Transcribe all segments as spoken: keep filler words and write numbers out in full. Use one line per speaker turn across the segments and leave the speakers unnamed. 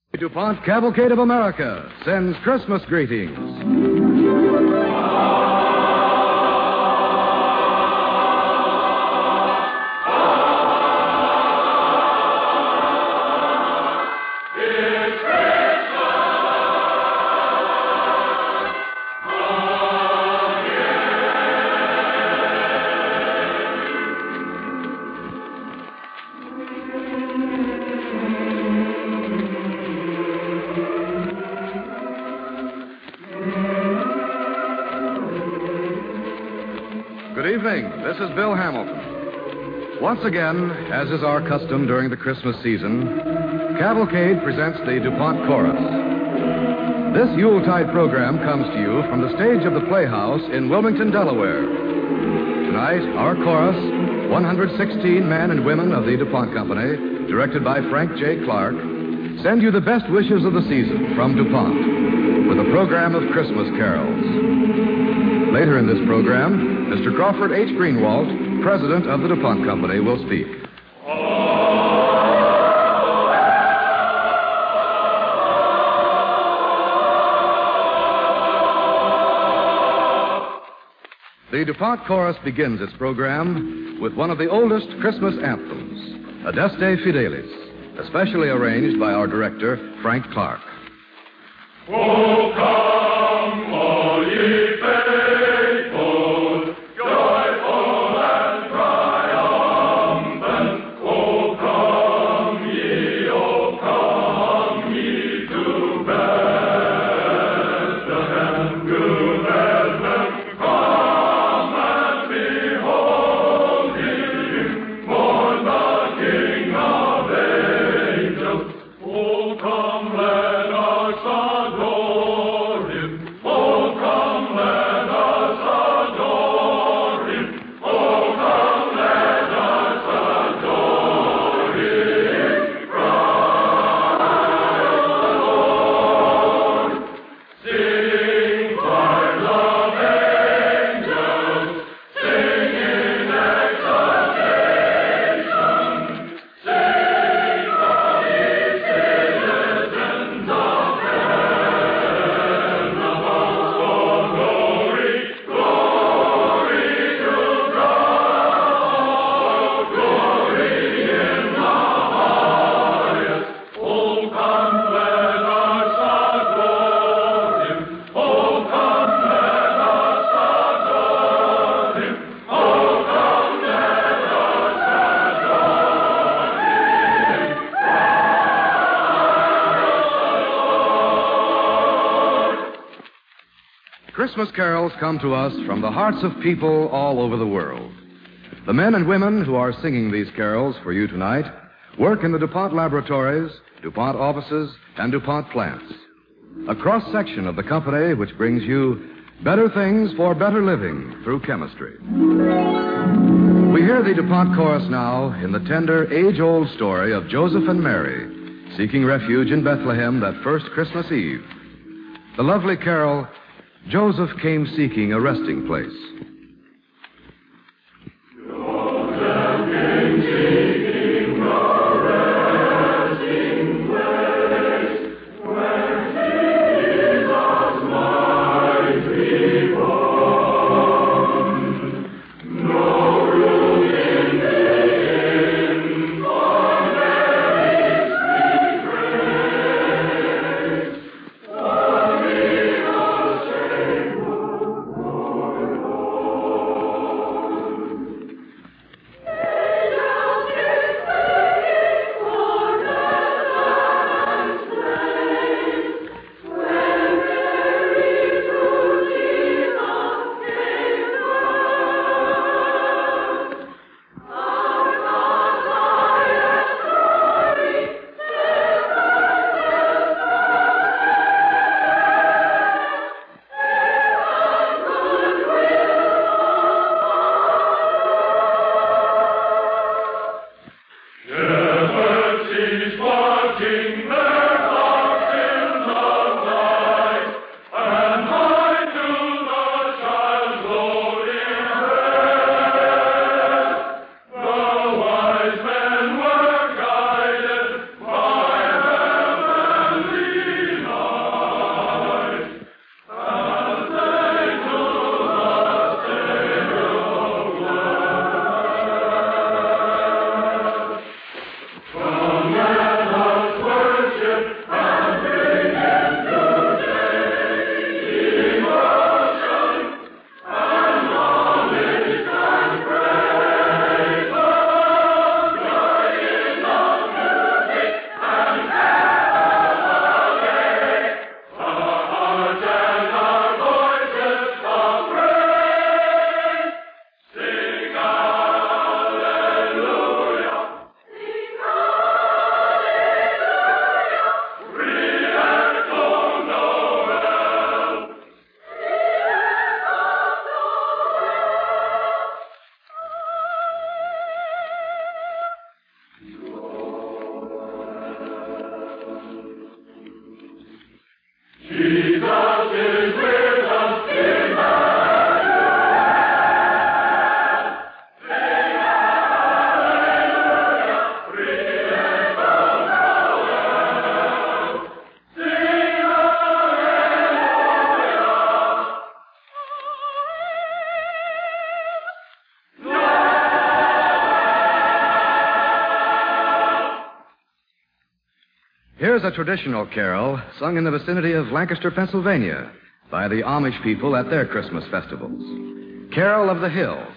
DuPont Cavalcade of America sends Christmas greetings. Good evening. This is Bill Hamilton. Once again, as is our custom during the Christmas season, Cavalcade presents the DuPont Chorus. This Yuletide program comes to you from the stage of the Playhouse in Wilmington, Delaware. Tonight, our chorus, one hundred sixteen men and women of the DuPont Company, directed by Frank J. Clark, send you the best wishes of the season from DuPont with a program of Christmas carols. Later in this program, Mister Crawford H. Greenwalt, president of the DuPont Company, will speak. The DuPont Chorus begins its program with one of the oldest Christmas anthems, Adeste Fidelis, especially arranged by our director, Frank Clark.
Oh, come, all ye faithful, joyful and triumphant. Oh, come ye, oh, come ye to Bethlehem, to Bethlehem. Come and behold him, born the King of angels. Oh, come, let us adore him. Oh, come, let us adore him. Oh, come, let us adore him. Cry, O Lord. Sing, choirs of angels, sing in exaltation. Sing, all ye citizens of heaven above, for glory, glory to God, glory in the highest. Oh, come, let us adore him. Oh, come, let us adore him. Oh, come, let us adore him.
Christmas carols come to us from the hearts of people all over the world. The men and women who are singing these carols for you tonight work in the DuPont laboratories, DuPont offices, and DuPont plants. A cross-section of the company which brings you better things for better living through chemistry. We hear the DuPont chorus now in the tender, age-old story of Joseph and Mary seeking refuge in Bethlehem that first Christmas Eve. The lovely carol, Joseph Came Seeking a Resting Place. Here's a traditional carol sung in the vicinity of Lancaster, Pennsylvania, by the Amish people at their Christmas festivals. Carol of the Hills.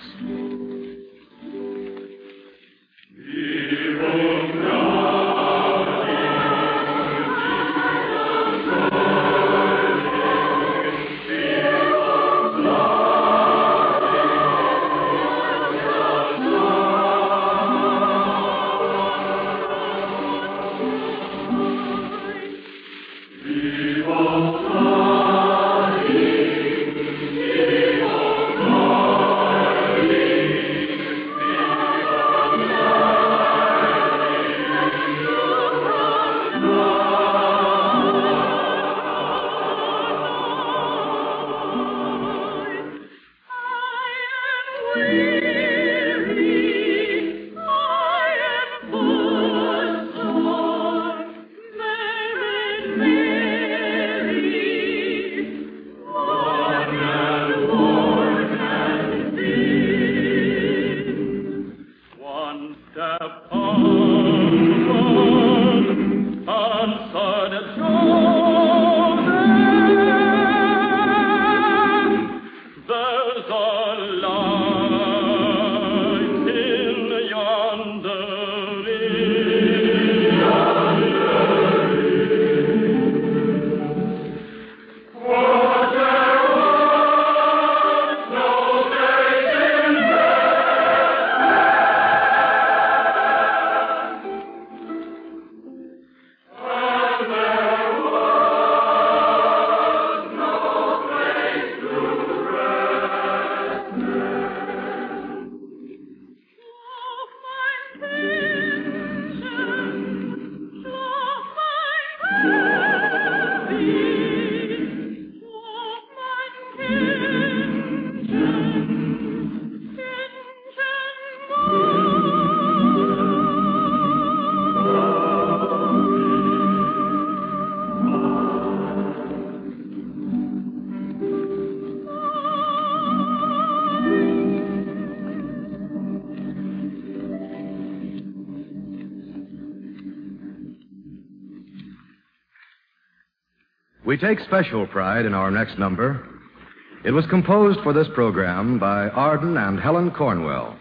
We take special pride in our next number. It was composed for this program by Arden and Helen Cornwell.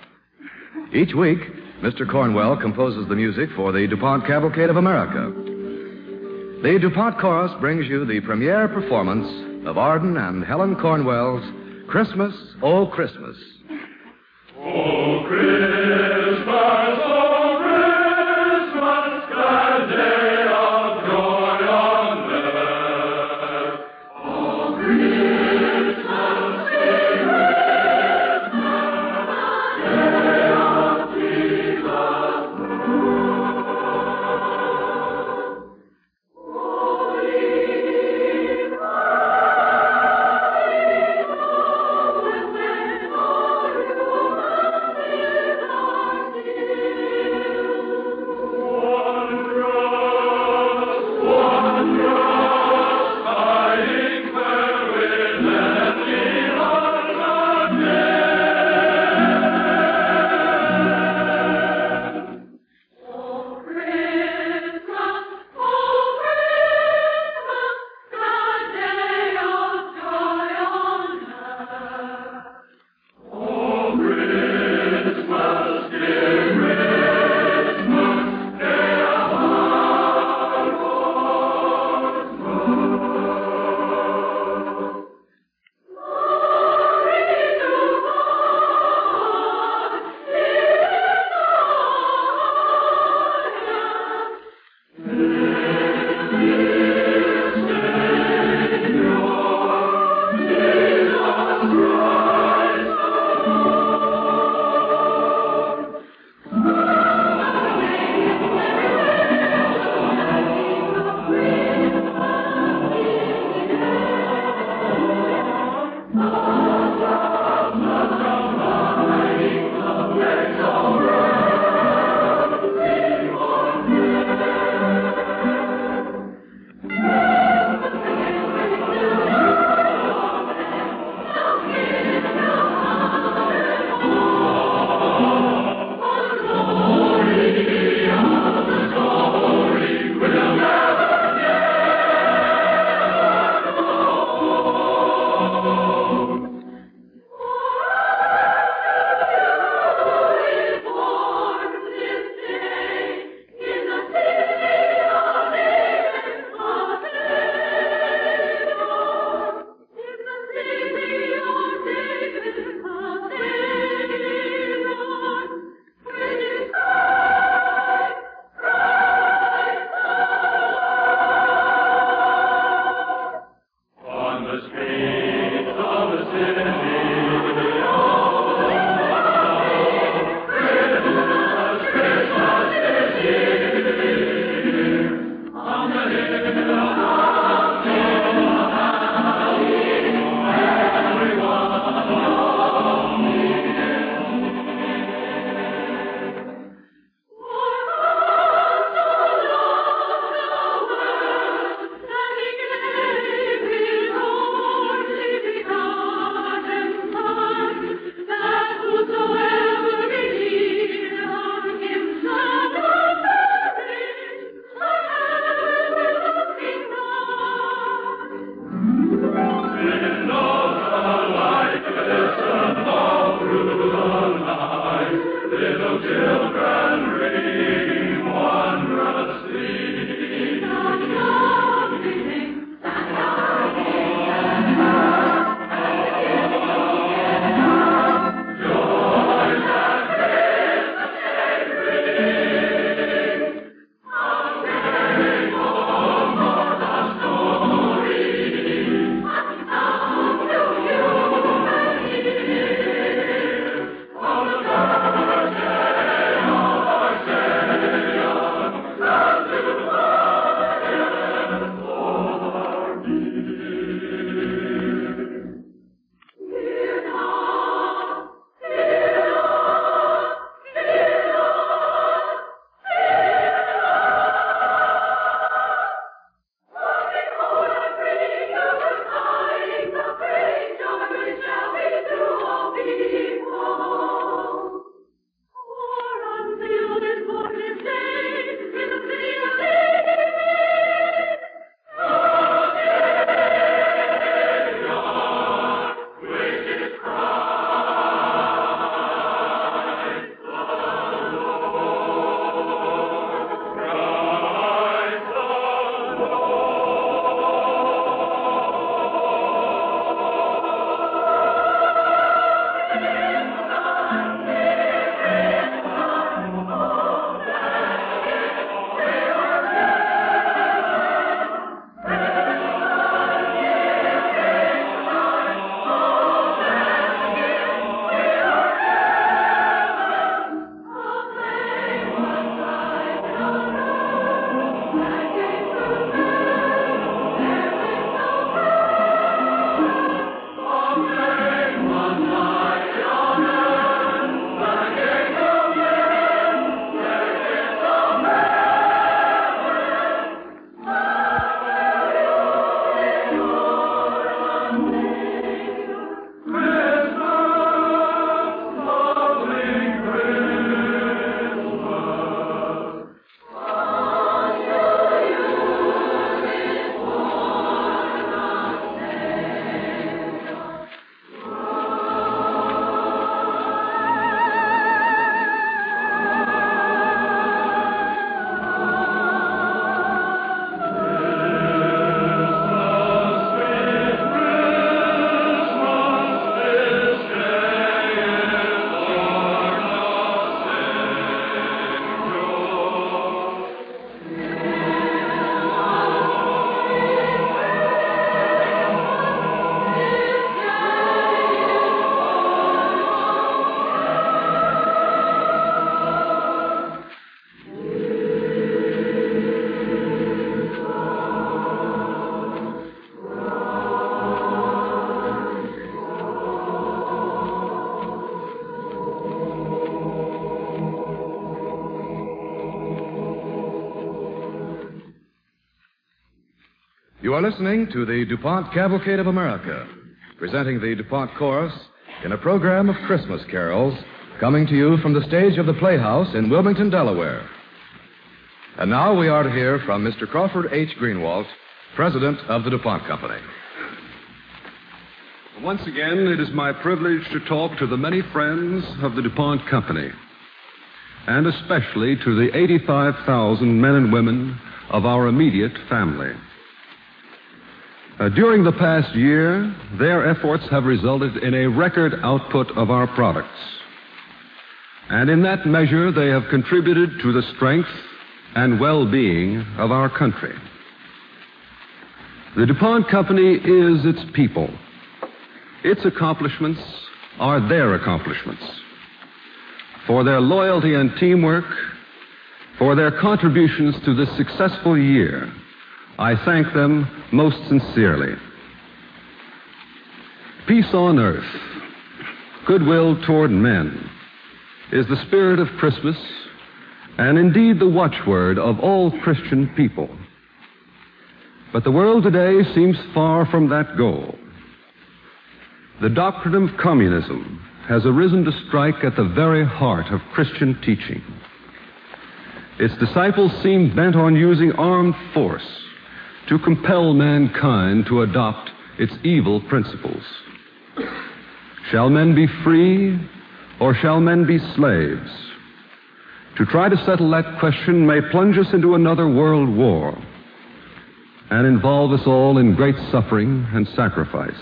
Each week, Mister Cornwell composes the music for the DuPont Cavalcade of America. The DuPont Chorus brings you the premiere performance of Arden and Helen Cornwell's Christmas, Oh Christmas.
Oh, Christmas, oh, Christmas, glad day of joy on earth. Oh, Christmas, sing Christmas, day of Jesus' birth. Holy, holy, holy,
You are listening to the DuPont Cavalcade of America, presenting the DuPont Chorus in a program of Christmas carols coming to you from the stage of the Playhouse in Wilmington, Delaware. And now we are to hear from Mister Crawford H. Greenwalt, president of the DuPont Company.
Once again, it is my privilege to talk to the many friends of the DuPont Company, and especially to the eighty-five thousand men and women of our immediate family. Uh, during the past year, their efforts have resulted in a record output of our products. And in that measure, they have contributed to the strength and well-being of our country. The DuPont Company is its people. Its accomplishments are their accomplishments. For their loyalty and teamwork, for their contributions to this successful year, I thank them most sincerely. Peace on earth, goodwill toward men, is the spirit of Christmas and indeed the watchword of all Christian people. But the world today seems far from that goal. The doctrine of communism has arisen to strike at the very heart of Christian teaching. Its disciples seem bent on using armed force to compel mankind to adopt its evil principles. Shall men be free, or shall men be slaves? To try to settle that question may plunge us into another world war and involve us all in great suffering and sacrifice.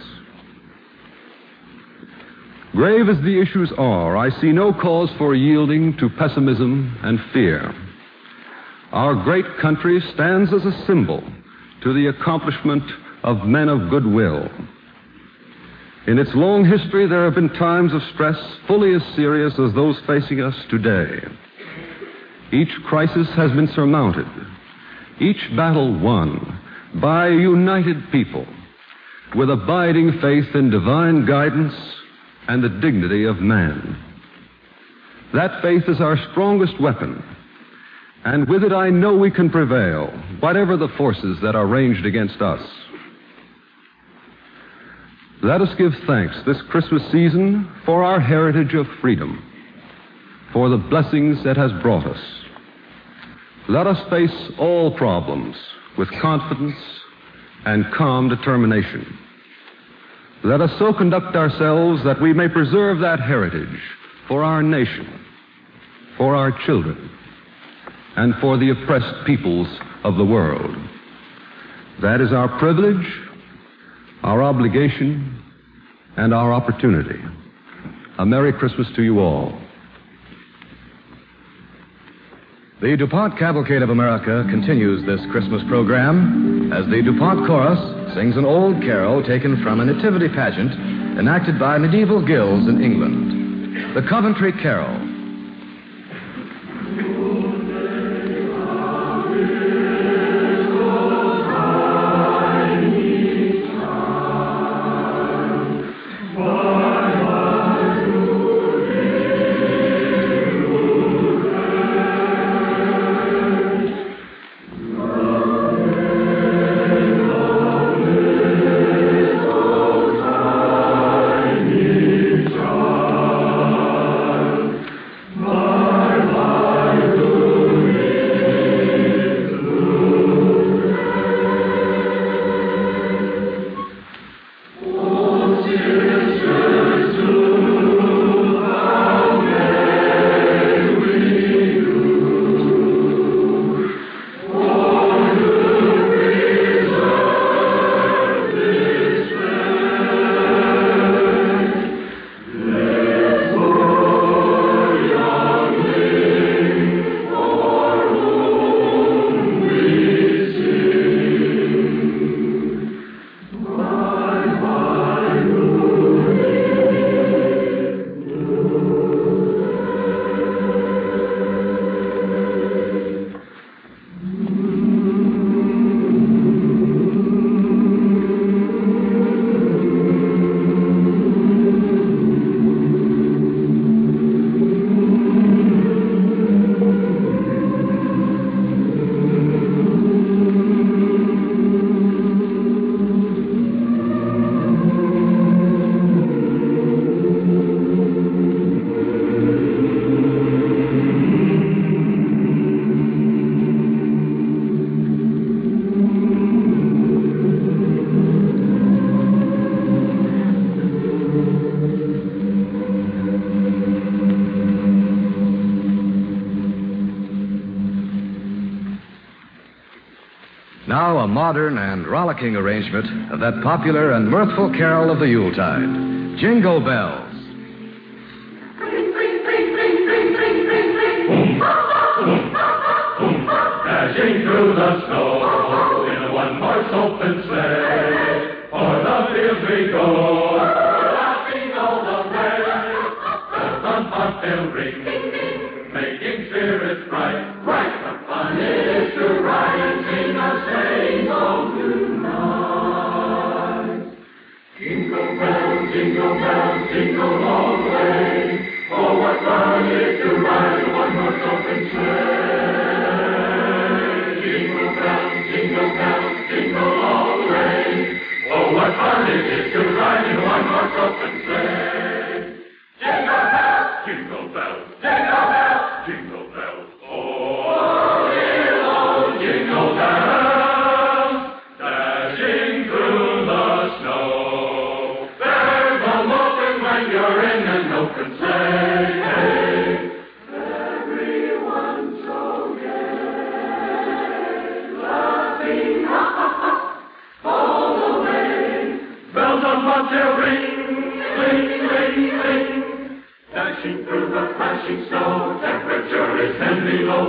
Grave as the issues are, I see no cause for yielding to pessimism and fear. Our great country stands as a symbol to the accomplishment of men of goodwill. In its long history, there have been times of stress fully as serious as those facing us today. Each crisis has been surmounted, each battle won by a united people with abiding faith in divine guidance and the dignity of man. That faith is our strongest weapon, and with it I know we can prevail, whatever the forces that are ranged against us. Let us give thanks this Christmas season for our heritage of freedom, for the blessings it has brought us. Let us face all problems with confidence and calm determination. Let us so conduct ourselves that we may preserve that heritage for our nation, for our children, and for the oppressed peoples of the world. That is our privilege, our obligation, and our opportunity. A Merry Christmas to you all.
The DuPont Cavalcade of America continues this Christmas program as the DuPont Chorus sings an old carol taken from a nativity pageant enacted by medieval guilds in England, the Coventry Carol. modern and rollicking arrangement of that popular and mirthful carol of the Yuletide, Jingle Bells.
Ring, ring, ring, ring, ring, ring, ring, ring. Boom, boom, boom, dashing through the snow in a one-horse open sleigh. O'er the fields we go, laughing all the way. Bells on bobtail ring, making spirits bright. Bright, what fun it is to ride and sing a sleighing song tonight. Jingle bells, jingle bells, jingle all the way. Oh, what fun it is to ride in a one-horse open sleigh. Jingle bells, jingle bells, jingle all the way. Oh, what fun it is to ride in a one-horse open sleigh. Jingle bells, jingle bells, jingle bells, jingle bells. Oh, little jingle bells, dashing through the snow. There's no moment when you're in an open sleigh. Everyone so gay, laughing, ha ha ha, all the way. Bells on bobtail ring, ring, ring, ring. Dashing through the crashing snow, temperature is ten below.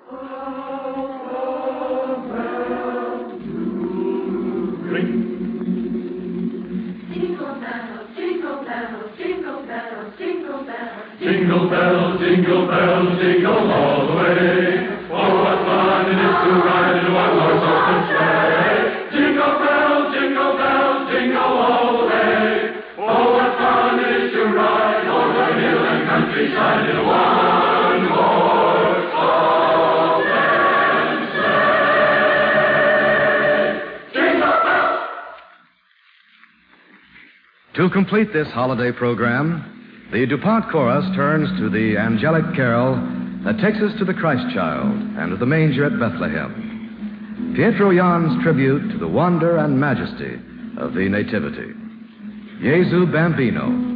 Jingle bells, jingle bells, jingle all the way. Oh, what fun it is to ride in a one-horse open sleigh. Jingle bells, jingle bells, jingle all the way. Oh, what fun it is to ride over hill and countryside in a one-horse open sleigh. Jingle bells!
To complete this holiday program, the DuPont Chorus turns to the angelic carol that takes us to the Christ child and to the manger at Bethlehem. Pietro Jan's tribute to the wonder and majesty of the Nativity. Jesu Bambino.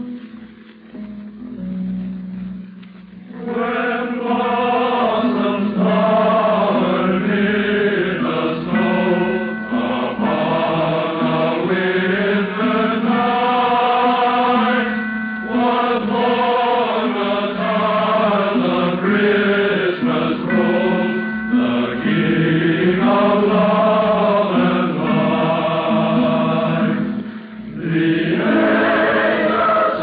The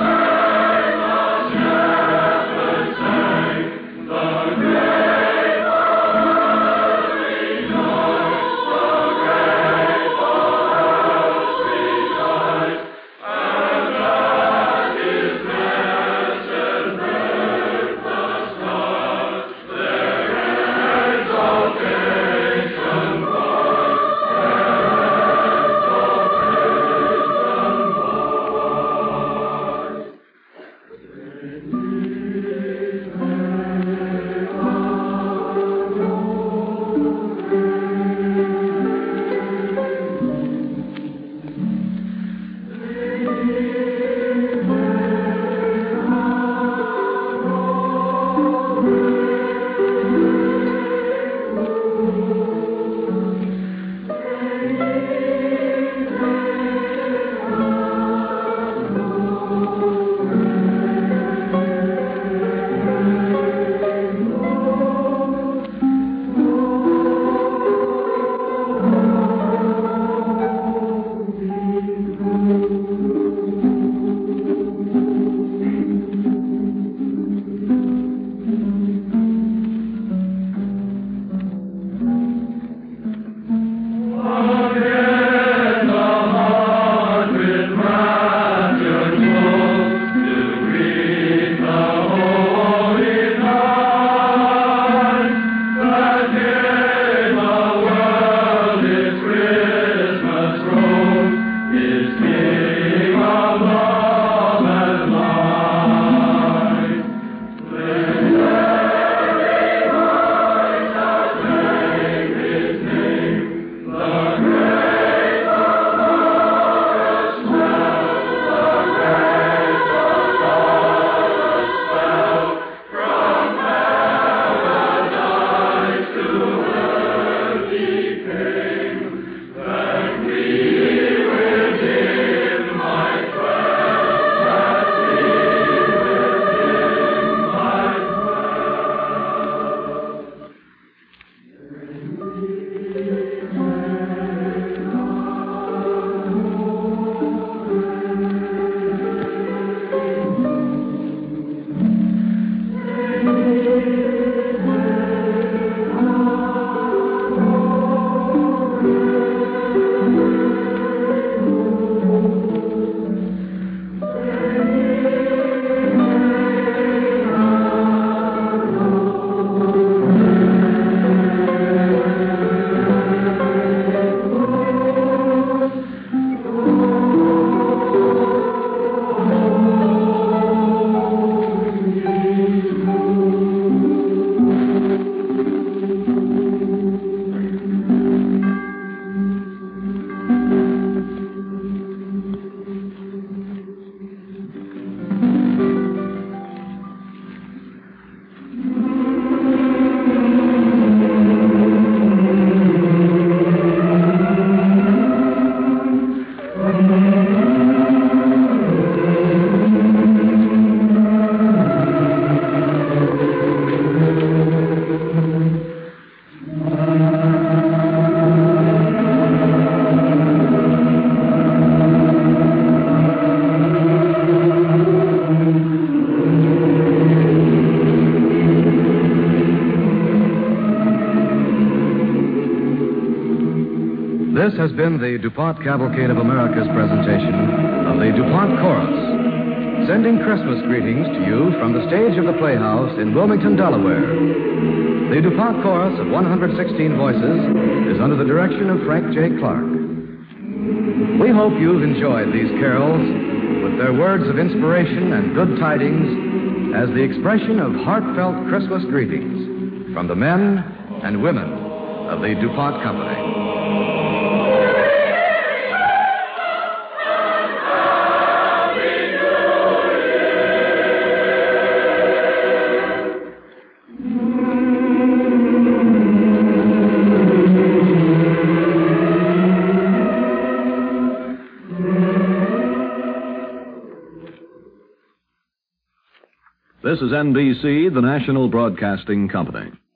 This has been the DuPont Cavalcade of America's presentation of the DuPont Chorus, sending Christmas greetings to you from the stage of the Playhouse in Wilmington, Delaware. The DuPont Chorus of one hundred sixteen voices is under the direction of Frank J. Clark. We hope you've enjoyed these carols with their words of inspiration and good tidings as the expression of heartfelt Christmas greetings from the men and women of the DuPont Company.
This is N B C, the National Broadcasting Company.